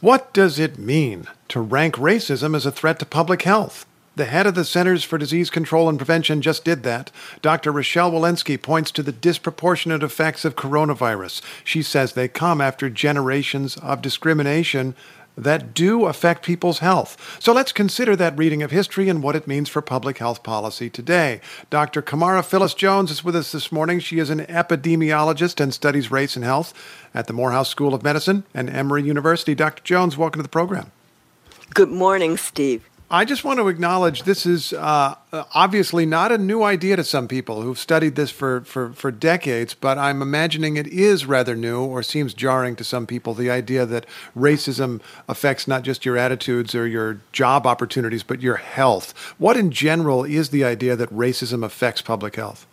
What does it mean to rank racism as a threat to public health? The head of the Centers for Disease Control and Prevention just did that. Dr. Rochelle Walensky points to the disproportionate effects of coronavirus. She says they come after generations of discrimination that do affect people's health. So let's consider that reading of history and what it means for public health policy today. Dr. Kamara Phyllis-Jones is with us this morning. She is an epidemiologist and studies race and health at the Morehouse School of Medicine and Emory University. Dr. Jones, welcome to the program. Good morning, Steve. I just want to acknowledge this is obviously not a new idea to some people who've studied this for decades, but I'm imagining it is rather new or seems jarring to some people, the idea that racism affects not just your attitudes or your job opportunities, but your health. What in general is the idea that racism affects public health?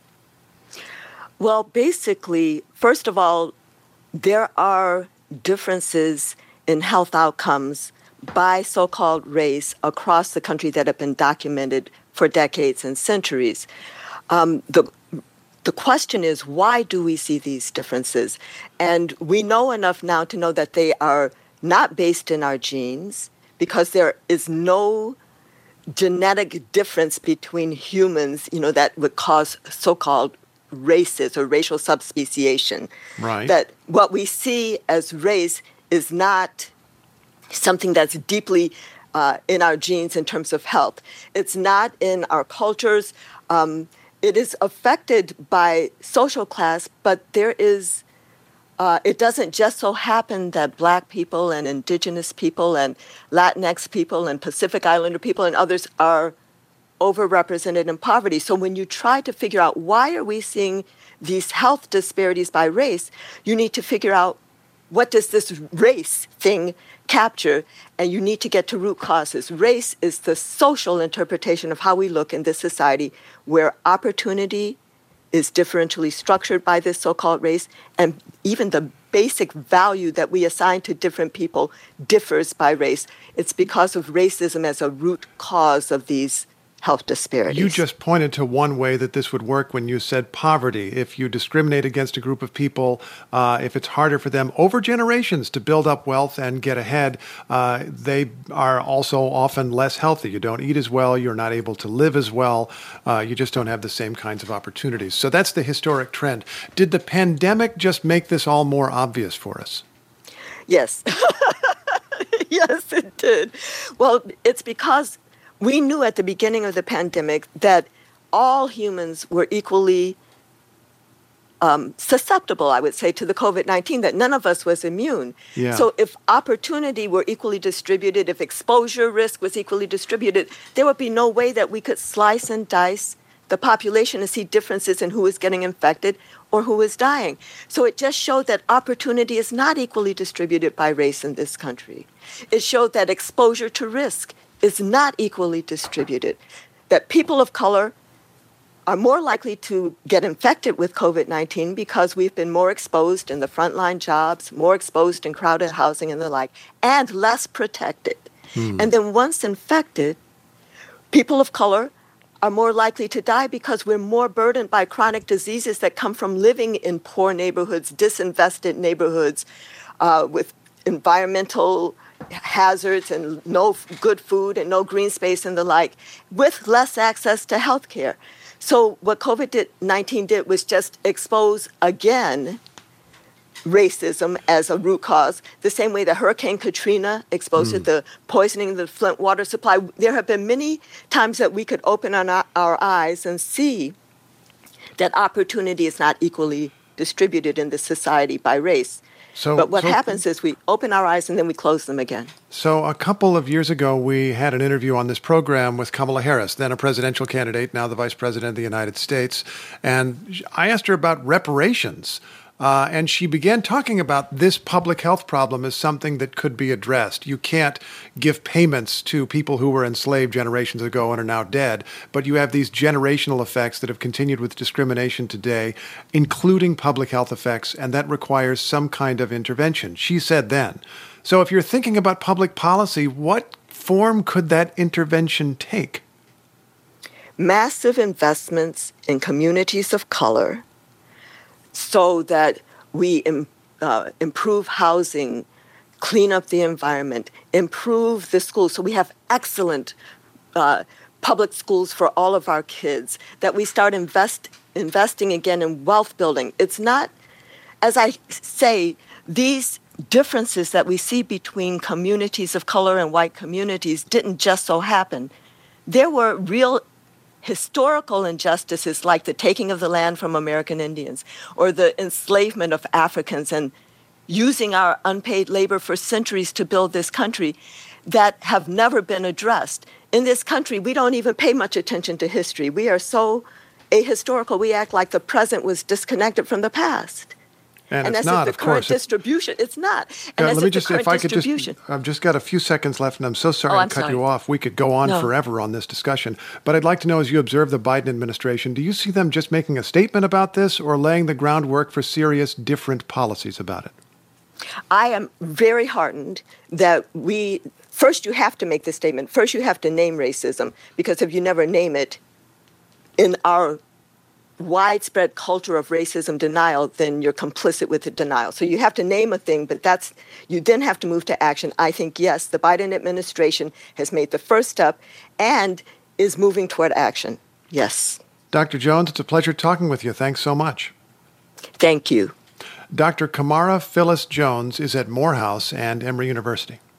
Well, basically, first of all, there are differences in health outcomes by so-called race across the country that have been documented for decades and centuries. The question is, why do we see these differences? And we know enough now to know that they are not based in our genes, because there is no genetic difference between humans, that would cause so-called races or racial subspeciation. Right. That what we see as race is not something that's deeply in our genes in terms of health. It's not in our cultures. It is affected by social class, but there is, it doesn't just so happen that Black people and Indigenous people and Latinx people and Pacific Islander people and others are overrepresented in poverty. So when you try to figure out why are we seeing these health disparities by race, you need to figure out what does this race thing capture, and you need to get to root causes. Race is the social interpretation of how we look in this society where opportunity is differentially structured by this so-called race, and even the basic value that we assign to different people differs by race. It's because of racism as a root cause of these health disparities. You just pointed to one way that this would work when you said poverty. If you discriminate against a group of people, if it's harder for them over generations to build up wealth and get ahead, they are also often less healthy. You don't eat as well. You're not able to live as well. You just don't have the same kinds of opportunities. So that's the historic trend. Did the pandemic just make this all more obvious for us? Yes. Yes, it did. Well, it's because we knew at the beginning of the pandemic that all humans were equally susceptible, I would say, to the COVID-19, that none of us was immune. Yeah. So if opportunity were equally distributed, if exposure risk was equally distributed, there would be no way that we could slice and dice the population and see differences in who is getting infected or who is dying. So it just showed that opportunity is not equally distributed by race in this country. It showed that exposure to risk is not equally distributed, that people of color are more likely to get infected with COVID-19 because we've been more exposed in the frontline jobs, more exposed in crowded housing and the like, and less protected. And then once infected, people of color are more likely to die because we're more burdened by chronic diseases that come from living in poor neighborhoods, disinvested neighborhoods, with environmental hazards and no good food and no green space and the like, with less access to health care. So what COVID-19 did was just expose again racism as a root cause, the same way that Hurricane Katrina exposed it, the poisoning of the Flint water supply. There have been many times that we could open our eyes and see that opportunity is not equally distributed in this society by race. But what happens is we open our eyes and then we close them again. So a couple of years ago, we had an interview on this program with Kamala Harris, then a presidential candidate, now the vice president of the United States. And I asked her about reparations. And she began talking about this public health problem as something that could be addressed. You can't give payments to people who were enslaved generations ago and are now dead, but you have these generational effects that have continued with discrimination today, including public health effects, and that requires some kind of intervention. She said then. So if you're thinking about public policy, what form could that intervention take? Massive investments in communities of color, so that we improve housing, clean up the environment, improve the schools so we have excellent public schools for all of our kids, that we start investing again in wealth building. It's not, as I say, these differences that we see between communities of color and white communities didn't just so happen. There were real historical injustices like the taking of the land from American Indians or the enslavement of Africans and using our unpaid labor for centuries to build this country that have never been addressed. In this country, we don't even pay much attention to history. We are so ahistorical, we act like the present was disconnected from the past. And it's not, the of current course. Distribution. It's not. And let me just, if I could just, I've just got a few seconds left, and I'm so sorry to cut you off. We could go on forever on this discussion. But I'd like to know, as you observe the Biden administration, do you see them just making a statement about this or laying the groundwork for serious, different policies about it? I am very heartened that first you have to make the statement. First you have to name racism, because if you never name it in our widespread culture of racism denial, then you're complicit with the denial. So you have to name a thing, but you then have to move to action. I think, yes, the Biden administration has made the first step and is moving toward action. Yes. Dr. Jones, it's a pleasure talking with you. Thanks so much. Thank you. Dr. Kamara Phyllis Jones is at Morehouse and Emory University.